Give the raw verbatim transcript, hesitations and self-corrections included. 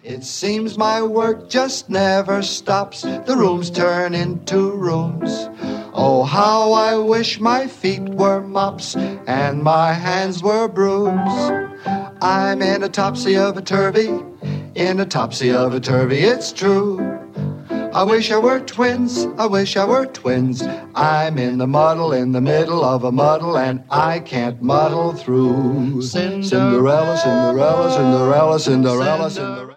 It seems my work just never stops. The rooms turn into rooms. Oh, how I wish my feet were mops and my hands were brooms. I'm in a topsy of a turvy, in a topsy of a turvy, it's true. I wish I were twins, I wish I were twins. I'm in the muddle, in the middle of a muddle, and I can't muddle through. Cinderella, Cinderella, Cinderella, Cinderella, Cinderella.